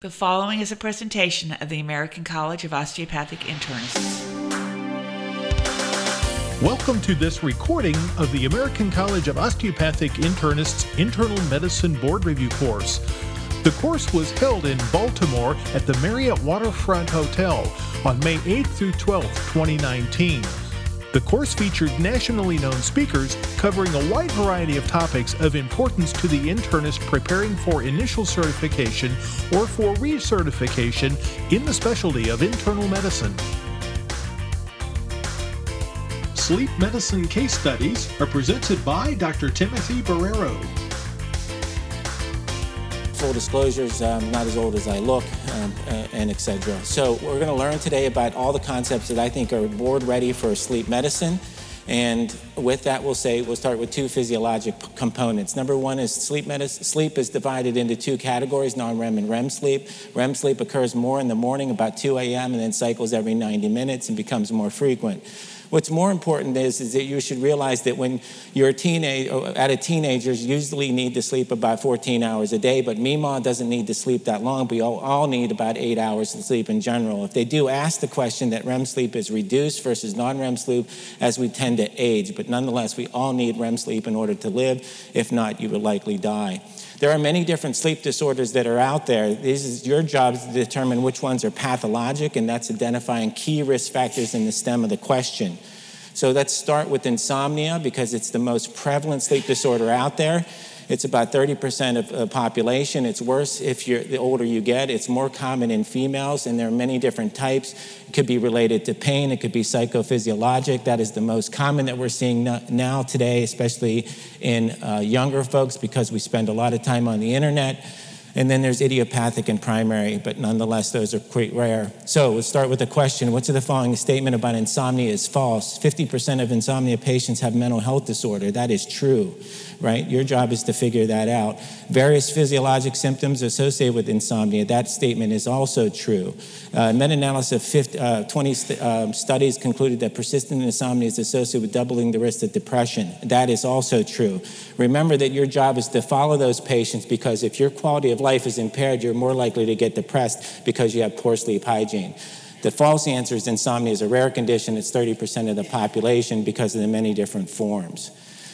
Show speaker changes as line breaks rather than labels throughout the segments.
The following is a presentation of the American College of Osteopathic Internists.
Welcome to this recording of the American College of Osteopathic Internists Internal Medicine Board Review course. The course was held in Baltimore at the Marriott Waterfront Hotel on May 8th through 12th, 2019. The course featured nationally known speakers covering a wide variety of topics of importance to the internist preparing for initial certification or for recertification in the specialty of internal medicine. Sleep medicine case studies are presented by Dr. Timothy Barrero.
Full disclosures, I'm not as old as I look, and etc. So we're going to learn today about all the concepts that I think are board ready for sleep medicine. And with that, we'll start with two physiologic components. Number one is sleep medicine. Sleep is divided into two categories, non-REM and REM sleep. REM sleep occurs more in the morning, about 2 a.m., and then cycles every 90 minutes and becomes more frequent. What's more important is that you should realize that when you're a teenagers usually need to sleep about 14 hours a day, but Meemaw doesn't need to sleep that long. We all need about 8 hours of sleep in general. If they do ask the question that REM sleep is reduced versus non-REM sleep as we tend to age, but nonetheless, we all need REM sleep in order to live. If not, you would likely die. There are many different sleep disorders that are out there. This is your job to determine which ones are pathologic, and that's identifying key risk factors in the stem of the question. So let's start with insomnia because it's the most prevalent sleep disorder out there. It's about 30% of the population. It's worse the older you get. It's more common in females, and there are many different types. It could be related to pain. It could be psychophysiologic. That is the most common that we're seeing now today, especially in younger folks because we spend a lot of time on the internet. And then there's idiopathic and primary, but nonetheless, those are quite rare. So we'll start with the question, which of the following statement about insomnia is false? 50% of insomnia patients have mental health disorder. That is true, right? Your job is to figure that out. Various physiologic symptoms associated with insomnia, that statement is also true. Meta-analysis of 20 studies concluded that persistent insomnia is associated with doubling the risk of depression. That is also true. Remember that your job is to follow those patients because if your quality of life is impaired, you're more likely to get depressed because you have poor sleep hygiene. The false answer is insomnia is a rare condition. It's 30% of the population because of the many different forms.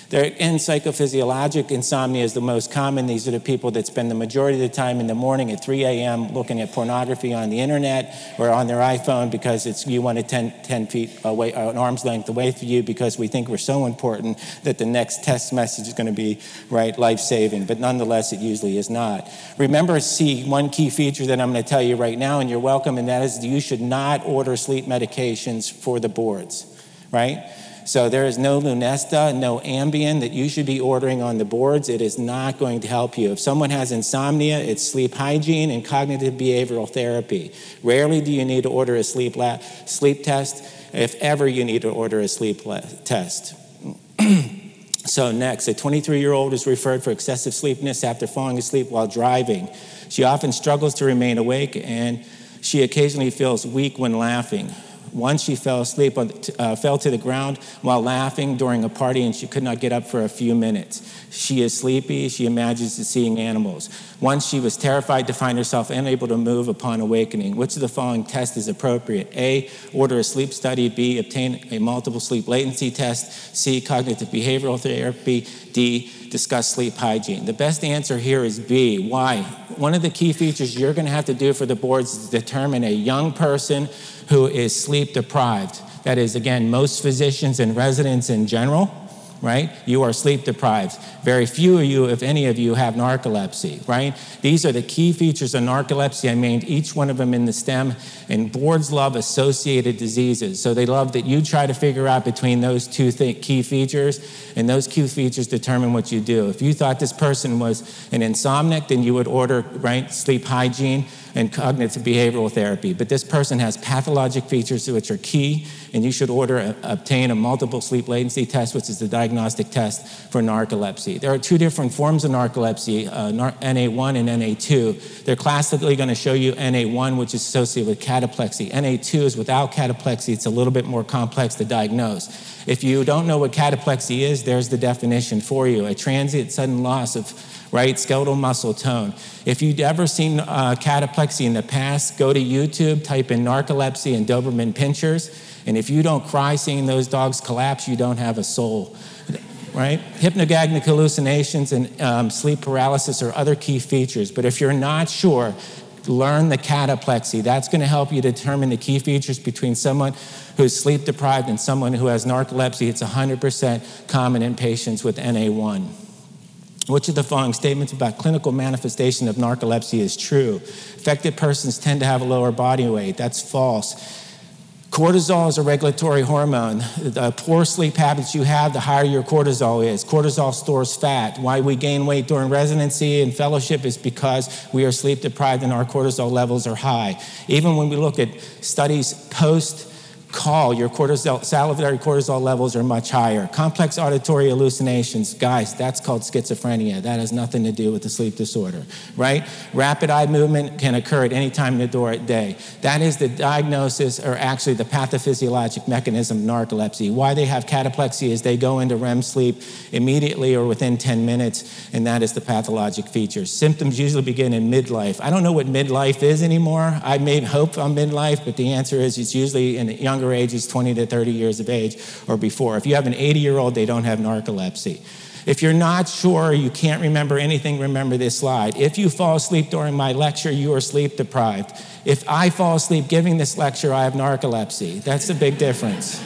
Psychophysiologic insomnia is the most common. These are the people that spend the majority of the time in the morning at 3 a.m. looking at pornography on the internet or on their iPhone because you want it 10 feet away, an arm's length away from you because we think we're so important that the next text message is going to be life-saving. But nonetheless, it usually is not. Remember, one key feature that I'm going to tell you right now, and you're welcome, and that is you should not order sleep medications for the boards, right? So there is no Lunesta, no Ambien that you should be ordering on the boards. It is not going to help you. If someone has insomnia, it's sleep hygiene and cognitive behavioral therapy. Rarely do you need to order a sleep test. If ever, you need to order a sleep test. So next, a 23-year-old is referred for excessive sleepiness after falling asleep while driving. She often struggles to remain awake, and she occasionally feels weak when laughing. Once she fell to the ground while laughing during a party, and she could not get up for a few minutes. She is sleepy. She imagines seeing animals. Once she was terrified to find herself unable to move upon awakening. Which of the following test is appropriate? A, order a sleep study. B, obtain a multiple sleep latency test. C, cognitive behavioral therapy. D, discuss sleep hygiene. The best answer here is B. Why? One of the key features you're going to have to do for the boards is determine a young person who is sleep deprived. That is, again, most physicians and residents in general, right? You are sleep deprived. Very few of you, if any of you, have narcolepsy, right? These are the key features of narcolepsy. I named each one of them in the stem, and boards love associated diseases. So they love that you try to figure out between those two key features, and those key features determine what you do. If you thought this person was an insomniac, then you would order, sleep hygiene and cognitive behavioral therapy. But this person has pathologic features which are key, and you should obtain a multiple sleep latency test, which is the diagnostic test for narcolepsy. There are two different forms of narcolepsy, NA1 and NA2. They're classically going to show you NA1, which is associated with cataplexy. NA2 is without cataplexy. It's a little bit more complex to diagnose. If you don't know what cataplexy is, there's the definition for you: a transient sudden loss of skeletal muscle tone. If you've ever seen cataplexy in the past, go to YouTube, type in narcolepsy and Doberman pinschers, and if you don't cry seeing those dogs collapse, you don't have a soul, right? Hypnagogic hallucinations and sleep paralysis are other key features, but if you're not sure, learn the cataplexy. That's going to help you determine the key features between someone who's sleep deprived and someone who has narcolepsy. It's 100% common in patients with NA1. Which of the following statements about clinical manifestation of narcolepsy is true? Affected persons tend to have a lower body weight. That's false. Cortisol is a regulatory hormone. The poor sleep habits you have, the higher your cortisol is. Cortisol stores fat. Why we gain weight during residency and fellowship is because we are sleep deprived and our cortisol levels are high. Even when we look at studies post-call, your salivary cortisol levels are much higher. Complex auditory hallucinations, guys, that's called schizophrenia. That has nothing to do with the sleep disorder, right? Rapid eye movement can occur at any time in the day. That is the diagnosis, or actually the pathophysiologic mechanism of narcolepsy. Why they have cataplexy is they go into REM sleep immediately or within 10 minutes, and that is the pathologic features. Symptoms usually begin in midlife. I don't know what midlife is anymore. I may hope I'm midlife, but the answer is it's usually in younger ages, 20 to 30 years of age or before. If you have an 80-year-old, they don't have narcolepsy. If you're not sure, you can't remember anything, remember this slide. If you fall asleep during my lecture, you are sleep deprived. If I fall asleep giving this lecture, I have narcolepsy. That's the big difference.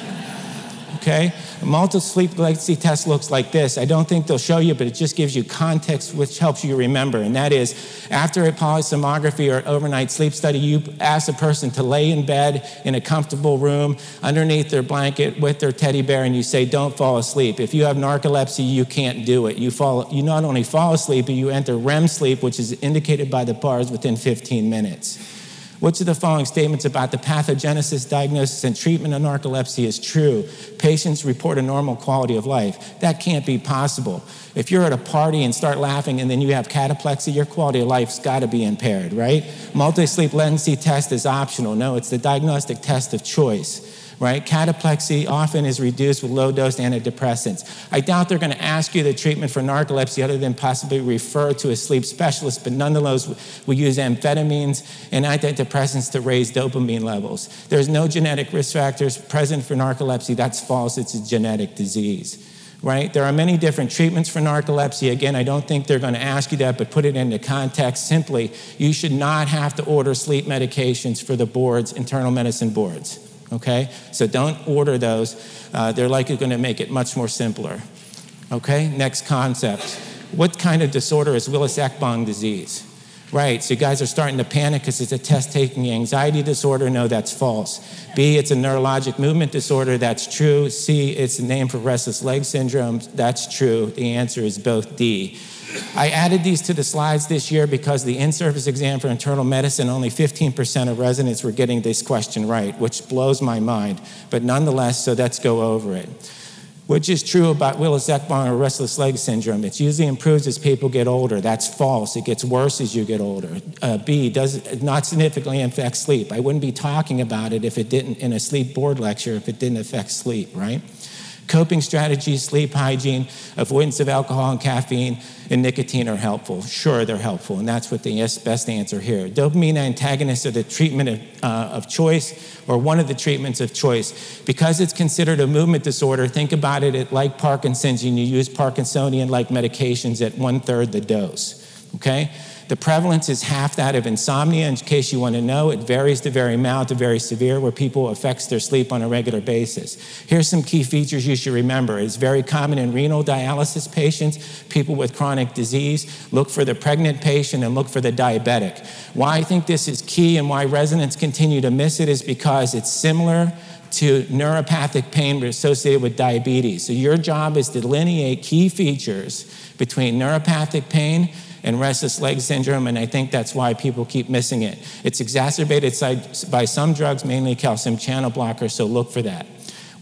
Okay? A multiple sleep latency test looks like this. I don't think they'll show you, but it just gives you context, which helps you remember. And that is, after a polysomnography or overnight sleep study, you ask a person to lay in bed in a comfortable room underneath their blanket with their teddy bear, and you say, don't fall asleep. If you have narcolepsy, you can't do it. You not only fall asleep, but you enter REM sleep, which is indicated by the bars, within 15 minutes. Which of the following statements about the pathogenesis, diagnosis, and treatment of narcolepsy is true? Patients report a normal quality of life. That can't be possible. If you're at a party and start laughing and then you have cataplexy, your quality of life's got to be impaired, right? Multi-sleep latency test is optional. No, it's the diagnostic test of choice. Right? Cataplexy often is reduced with low-dose antidepressants. I doubt they're going to ask you the treatment for narcolepsy other than possibly refer to a sleep specialist, but nonetheless, we use amphetamines and antidepressants to raise dopamine levels. There's no genetic risk factors present for narcolepsy. That's false. It's a genetic disease. Right? There are many different treatments for narcolepsy. Again, I don't think they're going to ask you that, but put it into context. Simply, you should not have to order sleep medications for the boards, internal medicine boards. Okay? So don't order those. They're likely going to make it much more simpler. Okay? Next concept. What kind of disorder is Willis-Ekbom disease? Right, so you guys are starting to panic because it's a test-taking anxiety disorder. No, that's false. B, it's a neurologic movement disorder. That's true. C, it's a name for restless leg syndrome. That's true. The answer is both D. I added these to the slides this year because the in-service exam for internal medicine, only 15% of residents were getting this question right, which blows my mind. But nonetheless, so let's go over it. Which is true about Willis-Ekbom or restless leg syndrome? It usually improves as people get older. That's false. It gets worse as you get older. B, does not significantly affect sleep. I wouldn't be talking about it if it didn't, in a sleep board lecture, if it didn't affect sleep, right? Coping strategies, sleep hygiene, avoidance of alcohol and caffeine, and nicotine are helpful. Sure, they're helpful, and that's what the best answer here. Dopamine antagonists are the treatment of choice, or one of the treatments of choice. Because it's considered a movement disorder, think about it like Parkinson's, and you use Parkinsonian-like medications at 1/3 the dose, okay? The prevalence is half that of insomnia. In case you want to know, it varies to very mild to very severe, where people affects their sleep on a regular basis. Here's some key features you should remember. It's very common in renal dialysis patients, people with chronic disease. Look for the pregnant patient and look for the diabetic. Why I think this is key and why residents continue to miss it is because it's similar to neuropathic pain associated with diabetes. So your job is to delineate key features between neuropathic pain and restless leg syndrome, and I think that's why people keep missing it. It's exacerbated by some drugs, mainly calcium channel blockers, so look for that.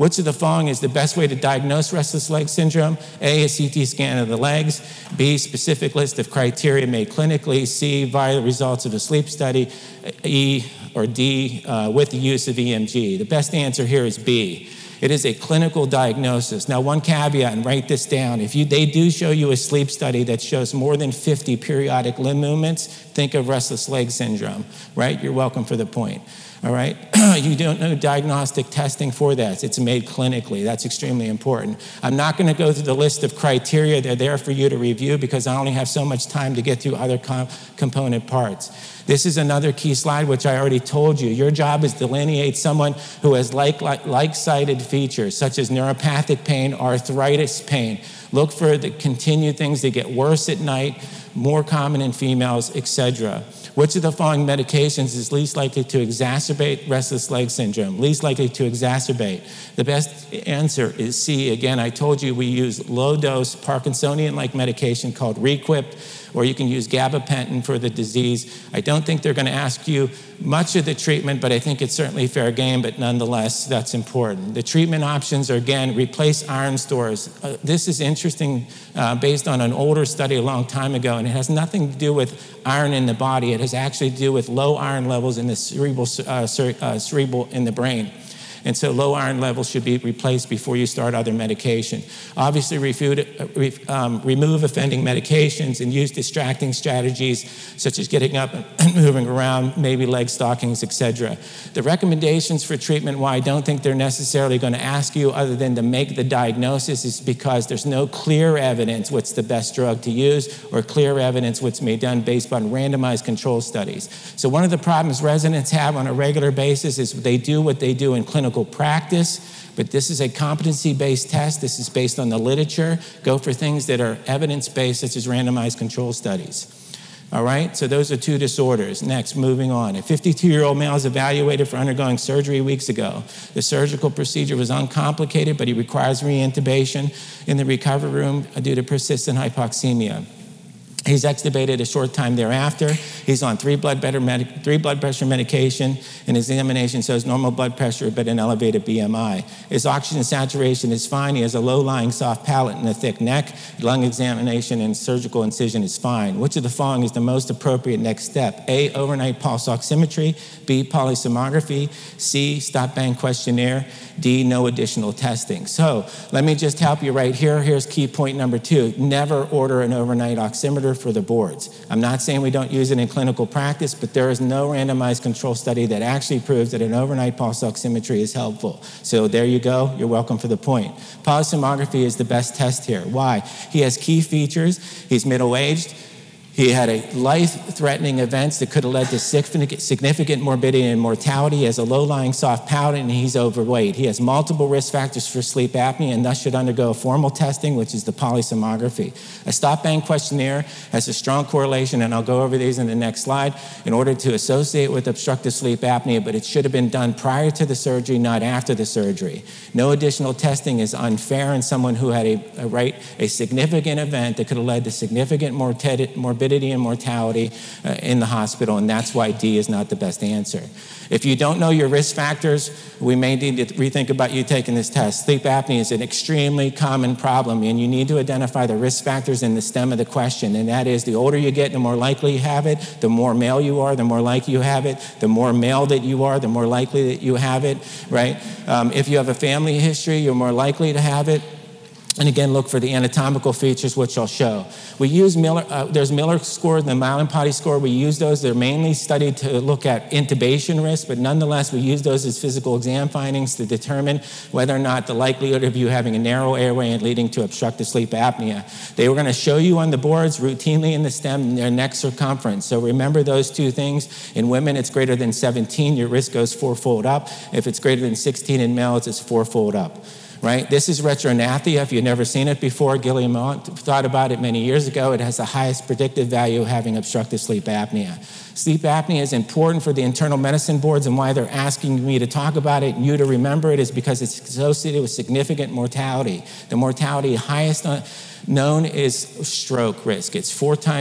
Which of the following is the best way to diagnose restless leg syndrome? A, a CT scan of the legs. B, specific list of criteria made clinically. C, via the results of a sleep study. E, or D, with the use of EMG. The best answer here is B. It is a clinical diagnosis. Now, one caveat, and write this down. If they do show you a sleep study that shows more than 50 periodic limb movements, think of restless leg syndrome, right? You're welcome for the point, all right? You don't know diagnostic testing for that. It's made clinically. That's extremely important. I'm not going to go through the list of criteria. They're there for you to review because I only have so much time to get through other component parts. This is another key slide, which I already told you. Your job is to delineate someone who has like-sided features, such as neuropathic pain, arthritis pain. Look for the continued things that get worse at night, more common in females, etc. Which of the following medications is least likely to exacerbate restless leg syndrome? Least likely to exacerbate. The best answer is C. Again, I told you we use low-dose Parkinsonian-like medication called Requip, or you can use gabapentin for the disease. I don't think they're going to ask you much of the treatment, but I think it's certainly fair game, but nonetheless, that's important. The treatment options are, again, replace iron stores. This is interesting based on an older study a long time ago, and it has nothing to do with iron in the body. It has actually to do with low iron levels in the cerebral in the brain. And so low iron levels should be replaced before you start other medication. Obviously, remove offending medications and use distracting strategies such as getting up and moving around, maybe leg stockings, etc. The recommendations for treatment, why I don't think they're necessarily going to ask you other than to make the diagnosis, is because there's no clear evidence what's the best drug to use or clear evidence what's being done based on randomized control studies. So one of the problems residents have on a regular basis is they do what they do in clinical practice, but this is a competency-based test. This is based on the literature. Go for things that are evidence-based, such as randomized control studies. All right, so those are two disorders. Next, moving on. A 52-year-old male is evaluated for undergoing surgery weeks ago. The surgical procedure was uncomplicated, but he requires re-intubation in the recovery room due to persistent hypoxemia. He's extubated a short time thereafter. He's on three blood pressure medication, and his examination shows normal blood pressure but an elevated BMI. His oxygen saturation is fine. He has a low-lying soft palate and a thick neck. Lung examination and surgical incision is fine. Which of the following is the most appropriate next step? A, overnight pulse oximetry. B, polysomnography. C, stop-bang questionnaire. D, no additional testing. So let me just help you right here. Here's key point number 2. Never order an overnight oximeter for the boards. I'm not saying we don't use it in clinical practice, but there is no randomized control study that actually proves that an overnight pulse oximetry is helpful. So there you go. You're welcome for the point. Polysomnography is the best test here. Why? He has key features. He's middle-aged. He had a life-threatening events that could have led to significant morbidity and mortality. He has a low-lying soft palate, and he's overweight. He has multiple risk factors for sleep apnea and thus should undergo formal testing, which is the polysomnography. A stop-bang questionnaire has a strong correlation, and I'll go over these in the next slide, in order to associate with obstructive sleep apnea, but it should have been done prior to the surgery, not after the surgery. No additional testing is unfair in someone who had a significant event that could have led to significant morbidity and mortality in the hospital, and that's why D is not the best answer. If you don't know your risk factors, we may need to rethink about you taking this test. Sleep apnea is an extremely common problem, and you need to identify the risk factors in the stem of the question, and that is the older you get, the more likely you have it. The more male you are, the more likely you have it. The more male that you are, the more likely that you have it, right? If you have a family history, you're more likely to have it. And again, look for the anatomical features, which I'll show. We use there's Miller score and the Mallampati score. We use those. They're mainly studied to look at intubation risk, but nonetheless, we use those as physical exam findings to determine whether or not the likelihood of you having a narrow airway and leading to obstructive sleep apnea. They were going to show you on the boards routinely in the stem their neck circumference. So remember those two things. In women, it's greater than 17. Your risk goes 4-fold up. If it's greater than 16 in males, it's 4-fold up. Right? This is retrognathia. If you've never seen it before, Gilliam thought about it many years ago. It has the highest predictive value of having obstructive sleep apnea. Sleep apnea is important for the internal medicine boards, and why they're asking me to talk about it and you to remember it is because it's associated with significant mortality. The mortality highest known is stroke risk. It's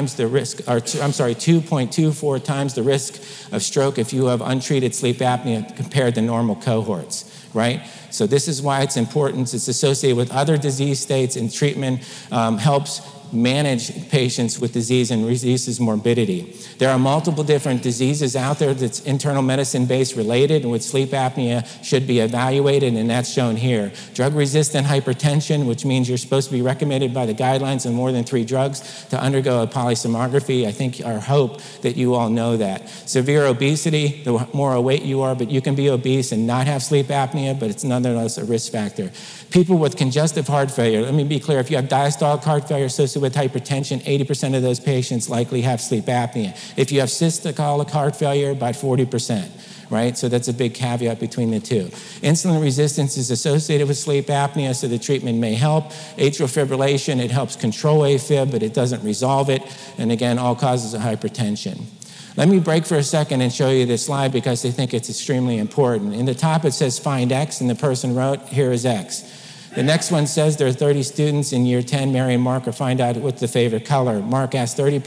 2.24 times the risk of stroke if you have untreated sleep apnea compared to normal cohorts, right? So this is why it's important. It's associated with other disease states, and treatment helps manage patients with disease and reduces morbidity. There are multiple different diseases out there that's internal medicine based related and with sleep apnea should be evaluated, and that's shown here. Drug-resistant hypertension, which means you're supposed to be recommended by the guidelines on more than 3 drugs to undergo a polysomnography. I think our hope that you all know that. Severe obesity, the more overweight you are, but you can be obese and not have sleep apnea, but it's nonetheless a risk factor. People with congestive heart failure, let me be clear, if you have diastolic heart failure associated with hypertension, 80% of those patients likely have sleep apnea. If you have systolic heart failure, about 40%, right? So that's a big caveat between the two. Insulin resistance is associated with sleep apnea, so the treatment may help. Atrial fibrillation, it helps control AFib, but it doesn't resolve it. And again, all causes of hypertension. Let me break for a second and show you this slide because I think it's extremely important. In the top it says find X, and the person wrote, here is X. The next one says there are 30 students in year 10. Mary and Mark are find out what's the favorite color. Mary asked 30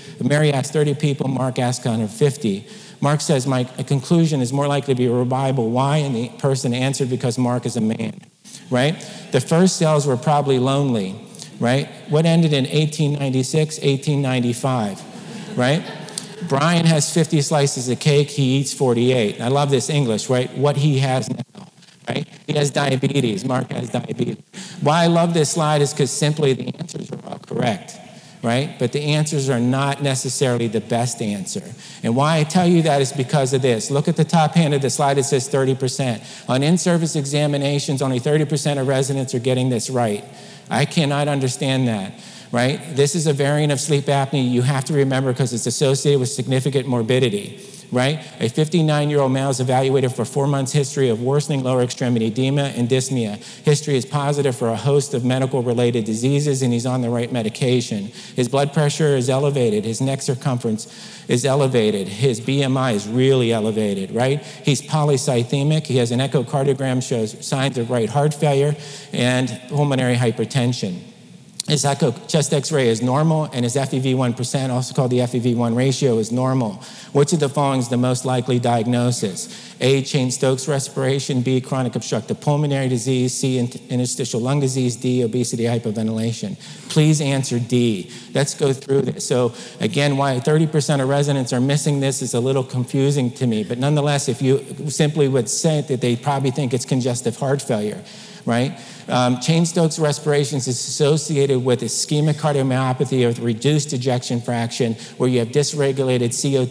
people, Mark asked 50. Mark says, my conclusion is more likely to be reliable. Why? And the person answered, because Mark is a man, right? The first cells were probably lonely, right? What ended in 1896, 1895, right? Brian has 50 slices of cake, he eats 48. I love this English, right? What he has now. Right? He has diabetes. Mark has diabetes. Why I love this slide is because simply the answers are all correct, right? But the answers are not necessarily the best answer. And why I tell you that is because of this. Look at the top hand of the slide. It says 30%. On in-service examinations, only 30% of residents are getting this right. I cannot understand that. Right? This is a variant of sleep apnea you have to remember because it's associated with significant morbidity. Right? A 59-year-old male is evaluated for 4 months history of worsening lower extremity edema and dyspnea. History is positive for a host of medical-related diseases, and he's on the right medication. His blood pressure is elevated. His neck circumference is elevated. His BMI is really elevated, right? He's polycythemic. He has an echocardiogram shows signs of right heart failure and pulmonary hypertension. His chest X-ray is normal, and his FEV1%, also called the FEV1 ratio, is normal. Which of the following is the most likely diagnosis? A, Cheyne-Stokes respiration, B, chronic obstructive pulmonary disease, C, interstitial lung disease, D, obesity, hypoventilation. Please answer D. Let's go through this. So again, why 30% of residents are missing this is a little confusing to me, but nonetheless, if you simply would say that they probably think it's congestive heart failure, right? Cheyne-Stokes respirations is associated with ischemic cardiomyopathy with reduced ejection fraction, where you have dysregulated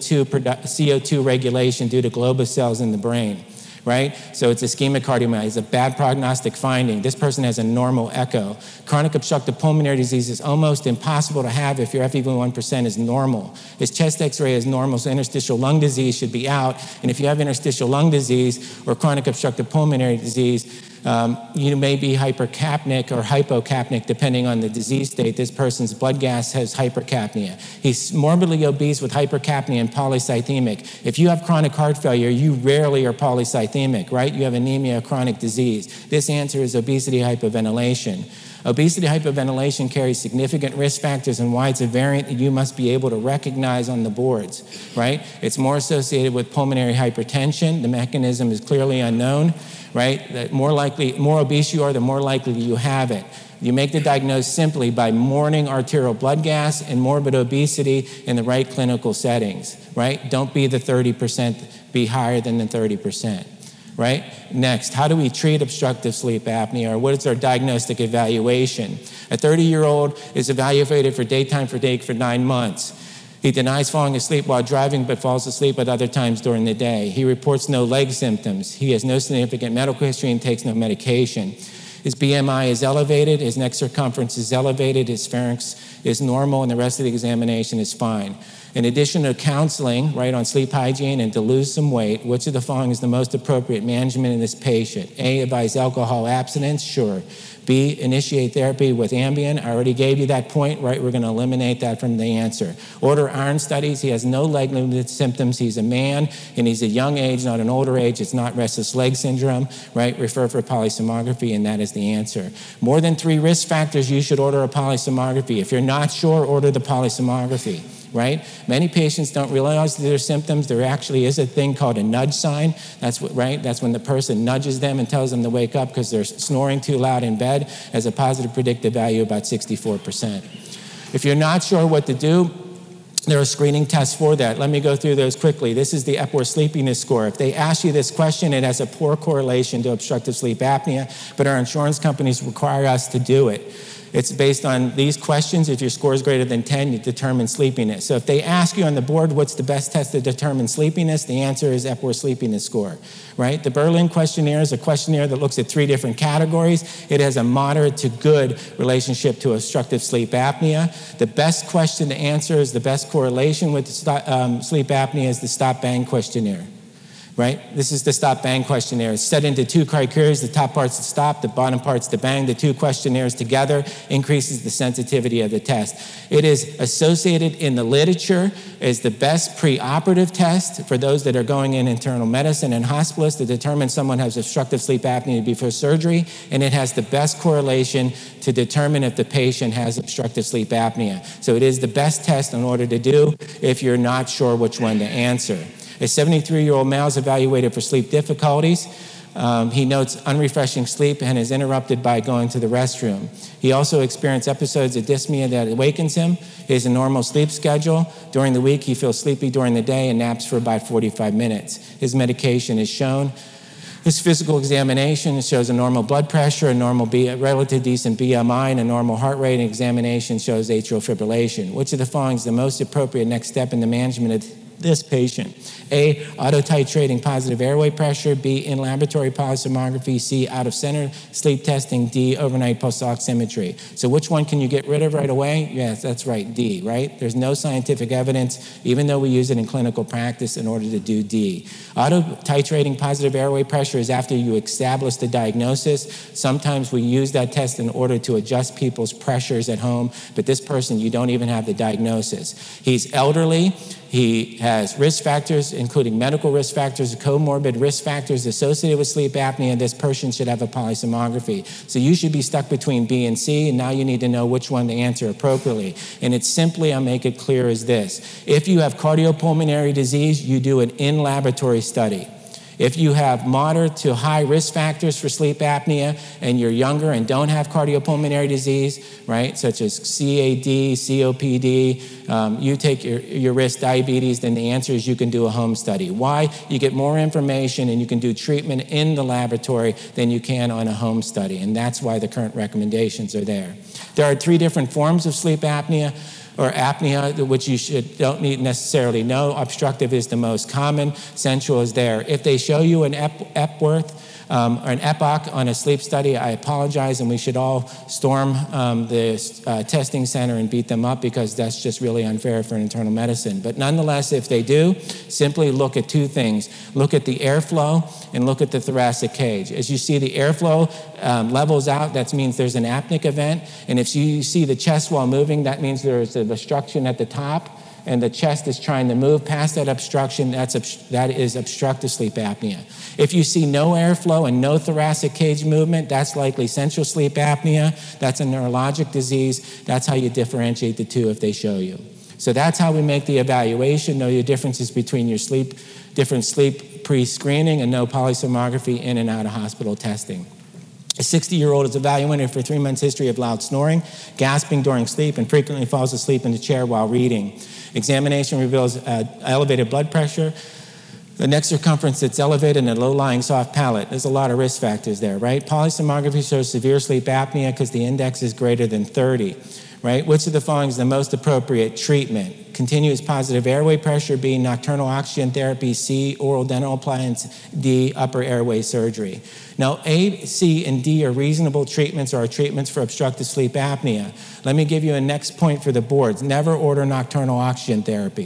CO2 regulation due to globus cells in the brain, right? So it's ischemic cardiomyopathy. It's a bad prognostic finding. This person has a normal echo. Chronic obstructive pulmonary disease is almost impossible to have if your FEV1% is normal. His chest X-ray is normal, so interstitial lung disease should be out. And if you have interstitial lung disease or chronic obstructive pulmonary disease, you may be hypercapnic or hypocapnic depending on the disease state. This person's blood gas has hypercapnia. He's morbidly obese with hypercapnia and polycythemic. If you have chronic heart failure, you rarely are polycythemic, right? You have anemia or chronic disease. This answer is obesity, hypoventilation. Obesity hypoventilation carries significant risk factors, and why it's a variant that you must be able to recognize on the boards, right? It's more associated with pulmonary hypertension. The mechanism is clearly unknown, right? The more obese you are, the more likely you have it. You make the diagnosis simply by morning arterial blood gas and morbid obesity in the right clinical settings, right? Don't be the 30%, be higher than the 30%. Right? Next, how do we treat obstructive sleep apnea, or what is our diagnostic evaluation? A 30-year-old is evaluated for daytime fatigue for 9 months. He denies falling asleep while driving, but falls asleep at other times during the day. He reports no leg symptoms. He has no significant medical history and takes no medication. His BMI is elevated, his neck circumference is elevated, his pharynx is normal, and the rest of the examination is fine. In addition to counseling, right, on sleep hygiene and to lose some weight, which of the following is the most appropriate management in this patient? A, advise alcohol abstinence, sure. B, initiate therapy with Ambien. I already gave you that point, right? We're going to eliminate that from the answer. Order iron studies. He has no leg-limited symptoms. He's a man, and he's a young age, not an older age. It's not restless leg syndrome, right? Refer for polysomnography, and that is the answer. More than 3 risk factors, you should order a polysomography. If you're not sure, order the polysomography. Right? Many patients don't realize their symptoms. There actually is a thing called a nudge sign. That's what, right? That's when the person nudges them and tells them to wake up because they're snoring too loud in bed, has a positive predictive value about 64%. If you're not sure what to do, there are screening tests for that. Let me go through those quickly. This is the Epworth Sleepiness Score. If they ask you this question, it has a poor correlation to obstructive sleep apnea, but our insurance companies require us to do it. It's based on these questions. If your score is greater than 10, you determine sleepiness. So if they ask you on the board what's the best test to determine sleepiness, the answer is Epworth Sleepiness Score, right? The Berlin questionnaire is a questionnaire that looks at 3 different categories. It has a moderate to good relationship to obstructive sleep apnea. The best question to answer is the best correlation with sleep apnea is the Stop-Bang questionnaire. Right? This is the Stop-Bang questionnaire. It's set into 2 criteria. The top part's to stop, the bottom part's to bang. The 2 questionnaires together increases the sensitivity of the test. It is associated in the literature as the best preoperative test for those that are going in internal medicine and hospitalists to determine someone has obstructive sleep apnea before surgery, and it has the best correlation to determine if the patient has obstructive sleep apnea. So it is the best test in order to do if you're not sure which one to answer. A 73-year-old male is evaluated for sleep difficulties. He notes unrefreshing sleep and is interrupted by going to the restroom. He also experienced episodes of dyspnea that awakens him. He has a normal sleep schedule. During the week, he feels sleepy during the day and naps for about 45 minutes. His medication is shown. His physical examination shows a normal blood pressure, a normal relative decent BMI, and a normal heart rate. And examination shows atrial fibrillation. Which of the following is the most appropriate next step in the management of this patient? A, auto-titrating positive airway pressure. B, in-laboratory polysomnography. C, out-of-center sleep testing. D, overnight pulse oximetry. So which one can you get rid of right away? Yes, that's right, D, right? There's no scientific evidence, even though we use it in clinical practice, in order to do D. Auto-titrating positive airway pressure is after you establish the diagnosis. Sometimes we use that test in order to adjust people's pressures at home, but this person, you don't even have the diagnosis. He's elderly. He has risk factors, including medical risk factors, comorbid risk factors associated with sleep apnea. This person should have a polysomnography. So you should be stuck between B and C, and now you need to know which one to answer appropriately. And it's simply, I'll make it clear, as this. If you have cardiopulmonary disease, you do an in-laboratory study. If you have moderate to high risk factors for sleep apnea and you're younger and don't have cardiopulmonary disease, right, such as CAD, COPD, you take your risk diabetes, then the answer is you can do a home study. Why? You get more information and you can do treatment in the laboratory than you can on a home study, and that's why the current recommendations are there. There are 3 different forms of sleep apnea, or apnea, which you don't need necessarily know. Obstructive is the most common. Central is there. If they show you an Epworth or an EPOC on a sleep study, I apologize, and we should all storm the testing center and beat them up, because that's just really unfair for internal medicine. But nonetheless, if they do, simply look at 2 things. Look at the airflow and look at the thoracic cage. As you see the airflow levels out, that means there's an apneic event. And if you see the chest wall moving, that means there's an obstruction at the top, and the chest is trying to move past that obstruction. That is obstructive sleep apnea. If you see no airflow and no thoracic cage movement, that's likely central sleep apnea. That's a neurologic disease. That's how you differentiate the 2 if they show you. So that's how we make the evaluation. Know your differences between your different sleep pre-screening, and no polysomnography in and out of hospital testing. A 60-year-old is evaluated for 3 months history of loud snoring, gasping during sleep, and frequently falls asleep in the chair while reading. Examination reveals elevated blood pressure, the neck circumference that's elevated, and a low-lying soft palate. There's a lot of risk factors there, right? Polysomnography shows severe sleep apnea because the index is greater than 30, right? Which of the following is the most appropriate treatment? Continuous positive airway pressure. B, nocturnal oxygen therapy. C, oral dental appliance. D, upper airway surgery. Now, A, C, and D are reasonable treatments, or are treatments for obstructive sleep apnea. Let me give you a next point for the boards. Never order nocturnal oxygen therapy,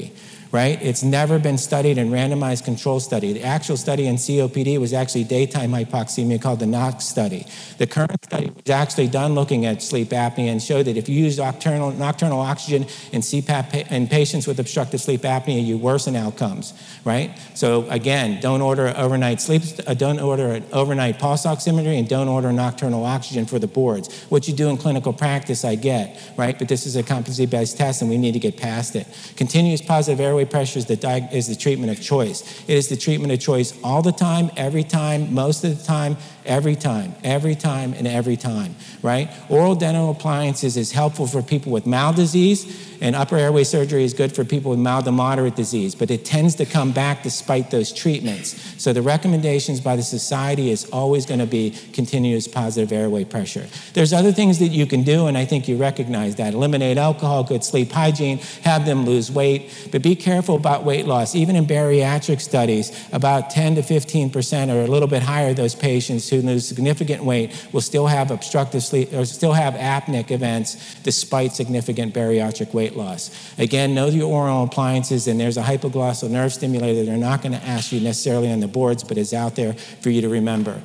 right? It's never been studied in randomized control study. The actual study in COPD was actually daytime hypoxemia called the NOx study. The current study was actually done looking at sleep apnea and showed that if you use nocturnal oxygen in CPAP in patients with obstructive sleep apnea, you worsen outcomes, right? So again, don't order overnight don't order an overnight pulse oximetry, and don't order nocturnal oxygen for the boards. What you do in clinical practice, I get, right? But this is a competency-based test, and we need to get past it. Continuous positive airway pressure is the treatment of choice. It is the treatment of choice all the time, every time, most of the time, every time, and every time, right? Oral dental appliances is helpful for people with mild disease, and upper airway surgery is good for people with mild to moderate disease, but it tends to come back despite those treatments. So the recommendations by the society is always going to be continuous positive airway pressure. There's other things that you can do, and I think you recognize that. Eliminate alcohol, good sleep hygiene, have them lose weight, but be careful about weight loss. Even in bariatric studies, about 10 to 15% or a little bit higher, those patients who lose significant weight will still have obstructive sleep or still have apneic events despite significant bariatric weight loss. Again, know your oral appliances, and there's a hypoglossal nerve stimulator they're not going to ask you necessarily on the boards, but is out there for you to remember.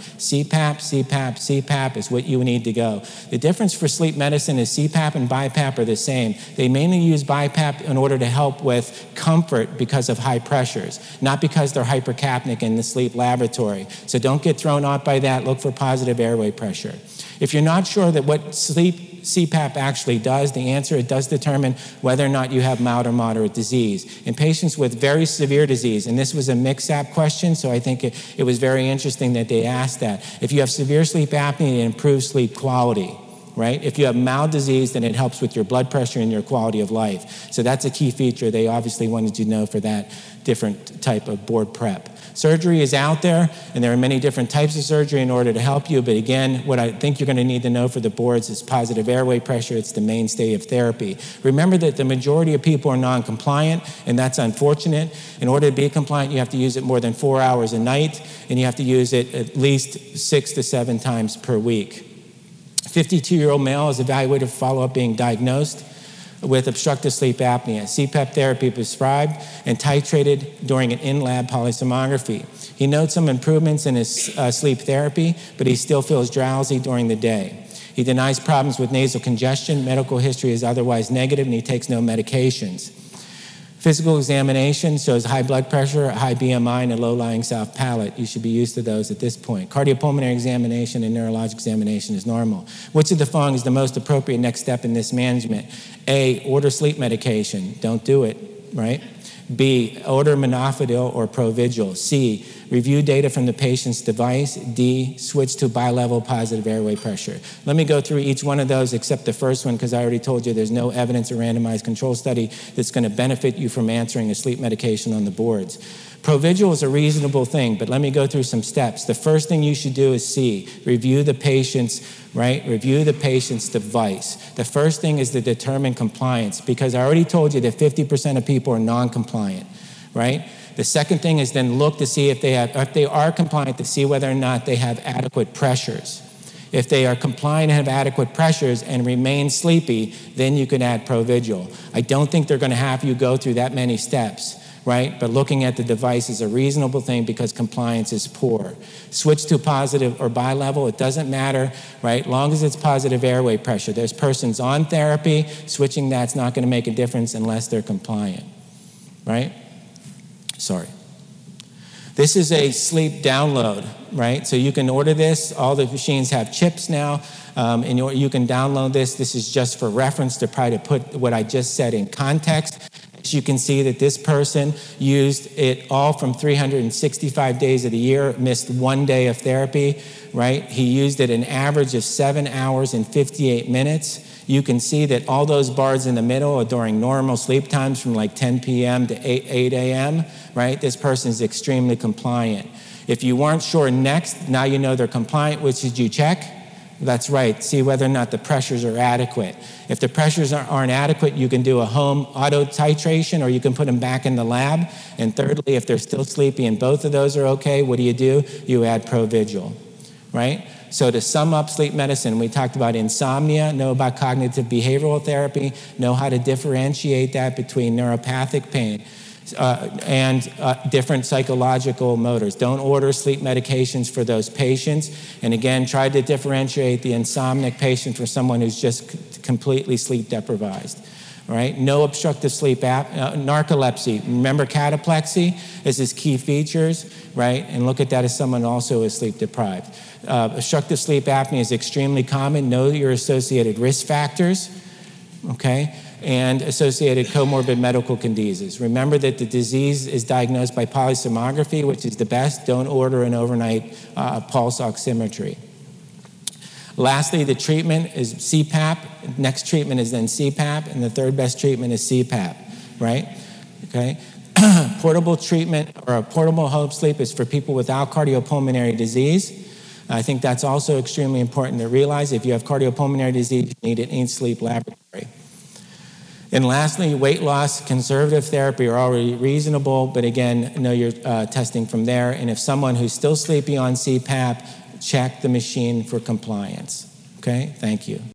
CPAP is what you need to go. The difference for sleep medicine is CPAP and BiPAP are the same. They mainly use BiPAP in order to help with comfort because of high pressures, not because they're hypercapnic in the sleep laboratory. So don't get thrown off by that. Look for positive airway pressure. If you're not sure that what CPAP actually does, the answer, it does determine whether or not you have mild or moderate disease. In patients with very severe disease, and this was a mix-up question, so I think it was very interesting that they asked that. If you have severe sleep apnea, it improves sleep quality, right? If you have mild disease, then it helps with your blood pressure and your quality of life. So that's a key feature they obviously wanted you to know for that different type of board prep. Surgery is out there, and there are many different types of surgery in order to help you. But again, what I think you're going to need to know for the boards is positive airway pressure. It's the mainstay of therapy. Remember that the majority of people are non-compliant, and that's unfortunate. In order to be compliant, you have to use it more than 4 hours a night, and you have to use it at least 6 to 7 times per week. 52-year-old male is evaluated for follow-up being diagnosed with obstructive sleep apnea. CPAP therapy prescribed and titrated during an in-lab polysomnography. He notes some improvements in his sleep therapy, but he still feels drowsy during the day. He denies problems with nasal congestion. Medical history is otherwise negative, and he takes no medications. Physical examination shows high blood pressure, high BMI, and a low-lying soft palate. You should be used to those at this point. Cardiopulmonary examination and neurologic examination is normal. Which of the following is the most appropriate next step in this management? A, order sleep medication. Don't do it, right? B, order Minoxidil or Provigil. C, review data from the patient's device. D, switch to bilevel positive airway pressure. Let me go through each one of those except the first one, because I already told you there's no evidence or randomized control study that's going to benefit you from answering a sleep medication on the boards. Provigil is a reasonable thing, but let me go through some steps. The first thing you should do is C, review the patient's device. The first thing is to determine compliance, because I already told you that 50% of people are non-compliant, right? The second thing is then look to see if they are compliant, to see whether or not they have adequate pressures. If they are compliant and have adequate pressures and remain sleepy, then you can add Provigil. I don't think they're going to have you go through that many steps, right? But looking at the device is a reasonable thing because compliance is poor. Switch to positive or bilevel, it doesn't matter, right? Long as it's positive airway pressure. There's persons on therapy, switching that's not going to make a difference unless they're compliant, right? Sorry. This is a sleep download, right? So you can order this. All the machines have chips now, and you can download this. This is just for reference to try to put what I just said in context. As you can see that this person used it all from 365 days of the year, missed 1 day of therapy, right? He used it an average of 7 hours and 58 minutes. You can see that all those bars in the middle are during normal sleep times from like 10 p.m. to 8 a.m., right? This person is extremely compliant. If you weren't sure next, now you know they're compliant. Which did you check? That's right. See whether or not the pressures are adequate. If the pressures aren't adequate, you can do a home auto titration, or you can put them back in the lab. And thirdly, if they're still sleepy and both of those are okay, what do? You add Provigil, right? So to sum up sleep medicine, we talked about insomnia, know about cognitive behavioral therapy, know how to differentiate that between neuropathic pain, and different psychological motors. Don't order sleep medications for those patients. And again, try to differentiate the insomnic patient from someone who's just completely sleep deprived. Right? No obstructive sleep narcolepsy. Remember cataplexy is his key features, right? And look at that as someone also who is sleep deprived. Obstructive sleep apnea is extremely common. Know your associated risk factors, okay? And associated comorbid medical diseases. Remember that the disease is diagnosed by polysomnography, which is the best. Don't order an overnight pulse oximetry. Lastly, the treatment is CPAP. Next treatment is then CPAP, and the third best treatment is CPAP, right? Okay. Portable treatment or a portable home sleep is for people without cardiopulmonary disease. I think that's also extremely important to realize. If you have cardiopulmonary disease, you need an in-sleep laboratory. And lastly, weight loss, conservative therapy are already reasonable, but again, know your testing from there. And if someone who's still sleeping on CPAP, check the machine for compliance. Okay, thank you.